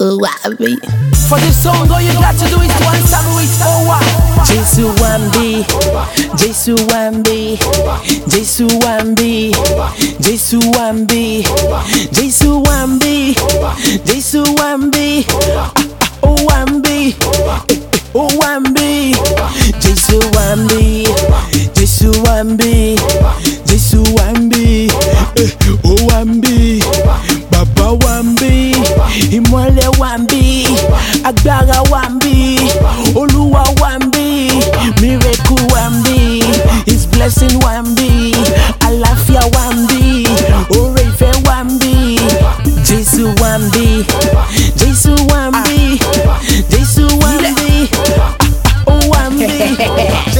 Wambi. For this song, all you got to do is to answer me with Jesu Wambi, Jesu Wambi, Jesu Wambi, Jesu Wambi, Jesu Wambi, Jesu Wambi, oh Wambi, oh Wambi, Jesu Wambi, Jesu Wambi, Jesu Wambi, oh Wambi, Baba Wambi, Ìmọ́lẹ̀ Wambi, Agbára Wambi, Olúwa Wambi, Miracle Wambi, His blessing Wambi, Àlàáfíà Wambi, Oore ìfẹ́ Wambi, Jesu Wambi, Jesu Wambi, Jesu Wambi, oh Wambi.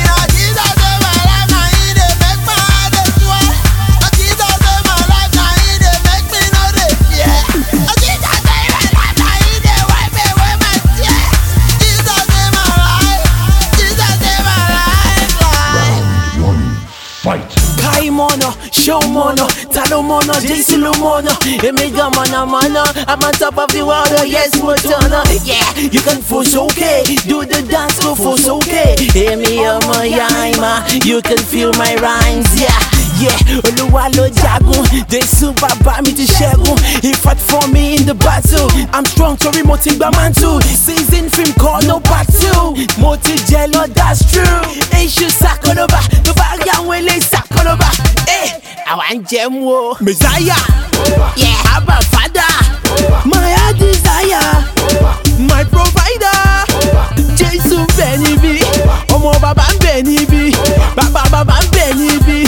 Kai mono, show mono, talo mono, Jesu lo mono, Emega mono, I'm on top of the world, yes, Motono. Yeah, you can force okay, do the dance, go force okay. Hear me, my yaima, you can feel my rhymes, yeah. Yeah, Olúwa ló jagun, Jesu bàbá mi ti ṣẹ́gun. He fought for me in the battle. I'm strong, torí mo ti gba mantle. Season film call no part 2. Mo ti jẹ lọ, that's true. Èṣù sàkólóbà, tó bá rí àwọn eléyìí sàkólóbà. Àwa ń jẹun o. Messiah, yeah, Abba Father, my desire, my provider. Jesu ń bẹ níbí, ọmọ bàbá ń bẹ níbí, bàbá ń bẹ níbí.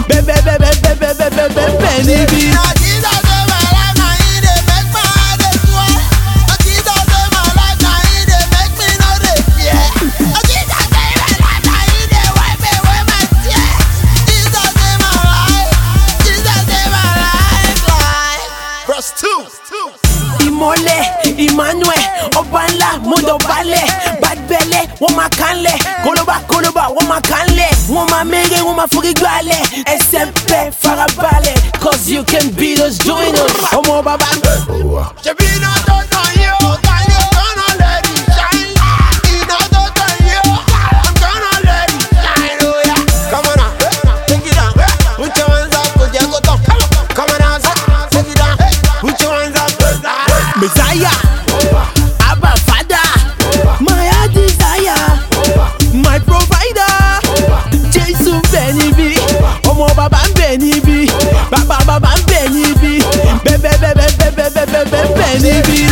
Ìmọ́lẹ̀, Emmanuel, ọba ńlá, mo dọ̀bálẹ̀, bad belle, wọ́n máa kánlẹ̀, kólóbà, wọ́n máa kánlẹ̀, wọ́n máa mèrè, wọ́n máa forí gbálẹ̀, ẹsẹ̀ ń bẹ farabalẹ̀, cause you can beat us, join us, ọmọ bàbá. Ṣebí iná tó tàn yí o, tàyé gonna let it shine. Iná tó tàn yí o, I'm gonna let it shine, oh yeah. Come on now, take it down, put your hands up, kò jẹ́ kó tán. Come on now, take it down, put your hands up. Messiah, Abba Father, my desire, my provider. Jesu ń bẹ níbí, ọmọ bàbá ń bẹ níbí, bàbá ń bẹ níbí, bẹ́ẹ̀ níbí.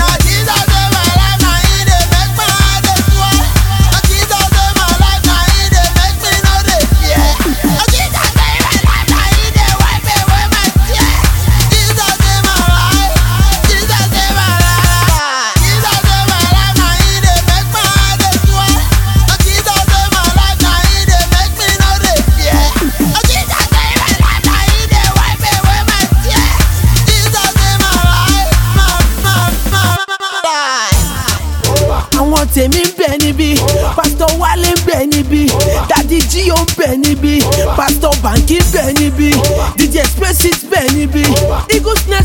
Tèmi ń bẹ níbí, Pastor Wale ń bẹ níbí, Daddy Gio ń bẹ níbí, Pastor Banky ń bẹ níbí, DJ Express ń bẹ níbí, Eagle Snare